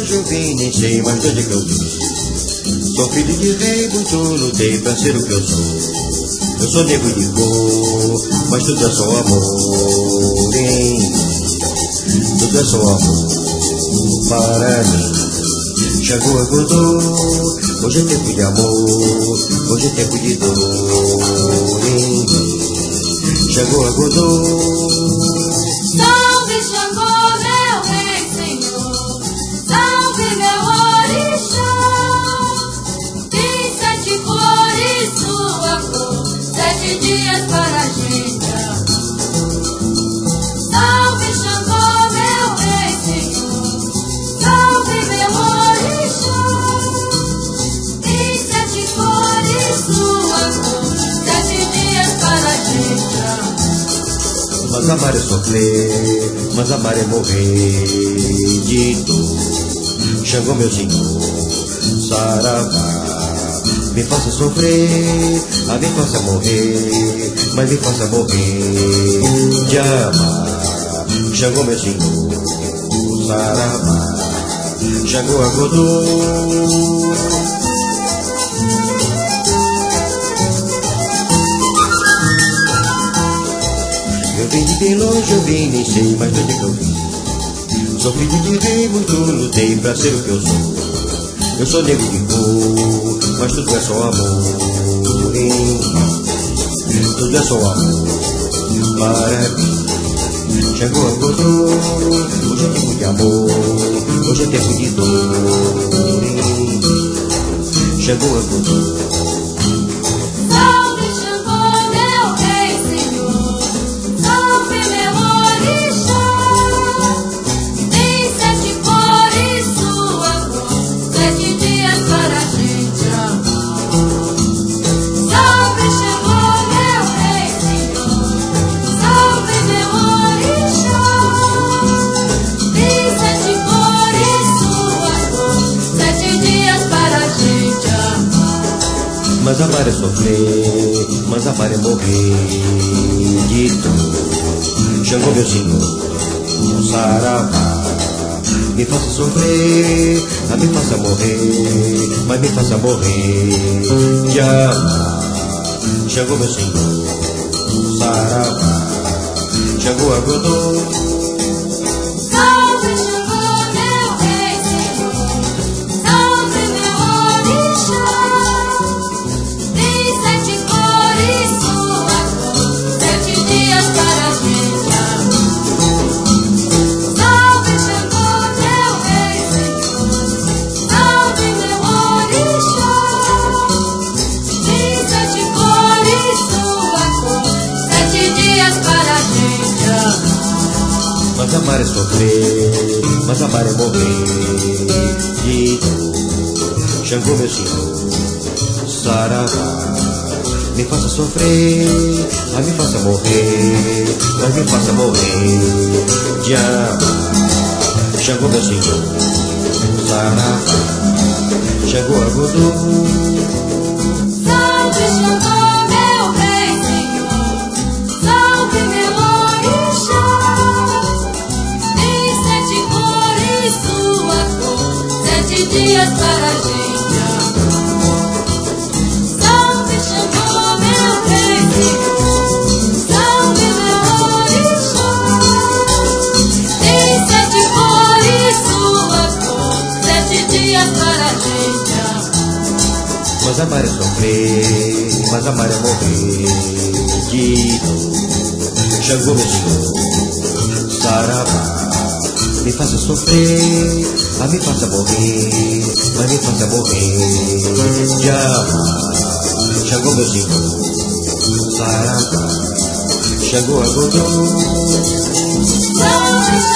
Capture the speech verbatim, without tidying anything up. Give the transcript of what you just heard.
longe eu vim, nem sei mais de onde que eu vim. Sou filho de rei, muito lutei pra ser o que eu sou. Eu sou negro de cor, mas tudo é só amor, hein? Tudo é só amor para mim. Chegou, acordou, hoje é tempo de amor, hoje é tempo de dor, hein? Chegou, acordou. Salve Xangô, meu rei senhor, salve meu orixá. Tem sete cores sua cor, sete dias para a gente amar. Salve Xangô, meu rei senhor, salve meu orixá. Tem sete cores sua cor, sete dias para a gente amar. Mas amar é sofrer, mas amar é morrer de dor. Xangô, meu senhor, saravá, me faça sofrer, ah, me faça morrer, mas me faça morrer de amar. Xangô, meu senhor, saravá, Xangô acordou. Eu vim de bem longe, eu vim, nem sei mais de onde que eu vim. Sou filho de rei, muito lutei pra ser o que eu sou. Eu sou negro de cor, mas tudo é só amor, hein? Tudo é só amor para mim. Chegou, acordou, hoje é tempo de amor, hoje é tempo de dor, hein? Chegou, acordou. Salve Xangô, meu rei senhor, salve meu orixá. Tem sete cores sua cor, sete dias para a gente amar. Salve Xangô, meu rei senhor, salve meu orixá. Tem sete cores sua cor, sete dias para a gente amar. Mas amar é sofrer, mas amar é morrer de dor. Xangô, meu senhor, saravá, me faça sofrer, ah, me faça morrer, mas me faça morrer de amar. Xangô, meu senhor, saravá, Xangô acordou. Salve Xangô, meu rei senhor, salve meu orixá. Tem sete cores sua cor, sete dias para a gente amar. Salve Xangô, meu rei senhor, salve meu orixá. Tem sete cores sua cor, sete dias para a gente amar. Mas amar é sofrer, mas amar é morrer de dor. Xangô, meu senhor, saravá, me faça sofrer, ah, me faça morrer, mas me faça morrer de amar. Xangô, meu senhor, saravá, Xangô acordou. Salve Xangô, meu rei senhor, salve meu orixá. Tem sete cores sua cor, sete dias para a gente amar. Salve Xangô, meu rei senhor, salve meu orixá. Tem sete cores sua cor, sete dias para a gente amar. Mas amar é sofrer, mas amar é morrer de dor. Xangô, meu senhor, saravá, me faça sofrer, ah, me faça morrer, mas me faça morrer de amar. Xangô, meu senhor, saravá, Xangô acordou. Salve